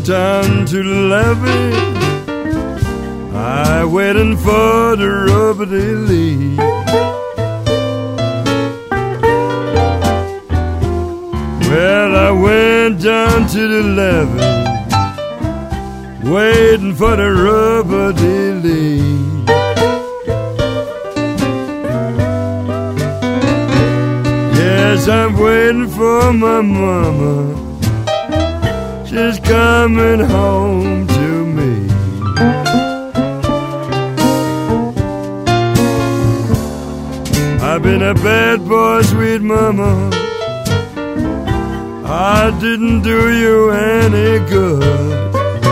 down to the levee, I waiting for the rubber to leave. Well, I went down to the levee, waiting for the rubber to leave. Yes, I'm waiting for my mama, she's coming home to me. I've been a bad boy, sweet mama, I didn't do you any good.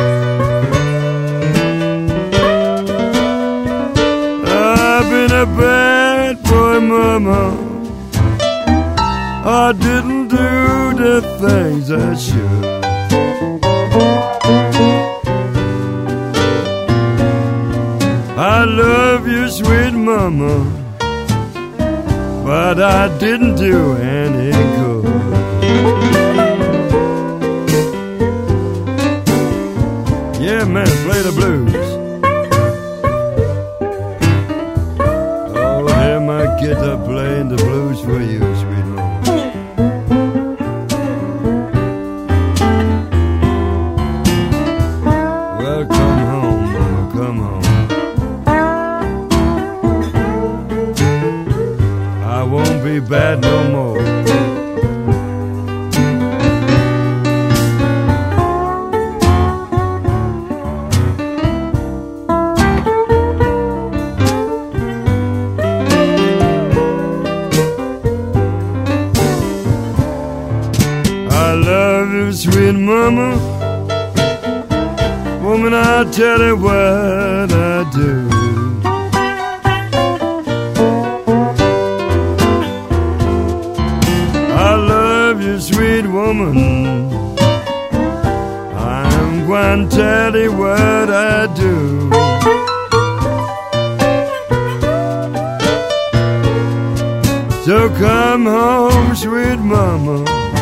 I've been a bad boy, mama, I didn't do the things I should. I love you, sweet mama, but I didn't do any good. Yeah, man, play the blues. Oh, hear my guitar playing the blues for you, sweet mama. Well, come home, mama, come home. I won't be bad no more. I love you, sweet mama, woman, I'll tell you what I do. I love you, sweet woman, I'm going to tell you what I do. So come home, sweet mama,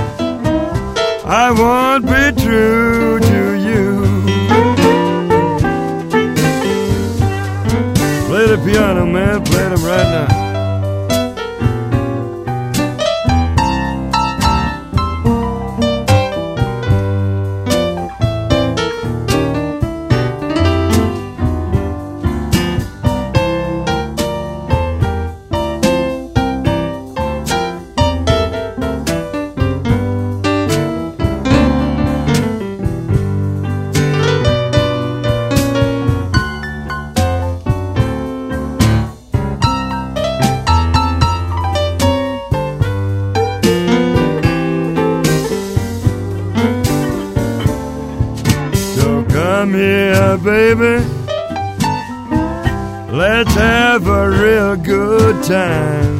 I won't be true to you. Play the piano, man, play them right now. Come here, baby, let's have a real good time.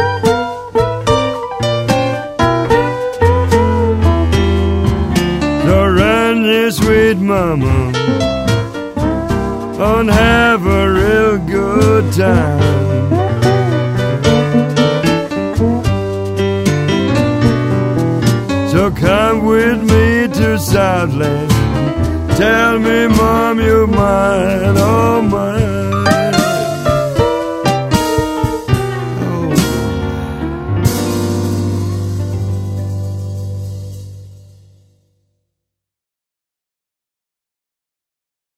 So run, your sweet mama, and have a real good time. So come with me to Southland, tell me, Mom,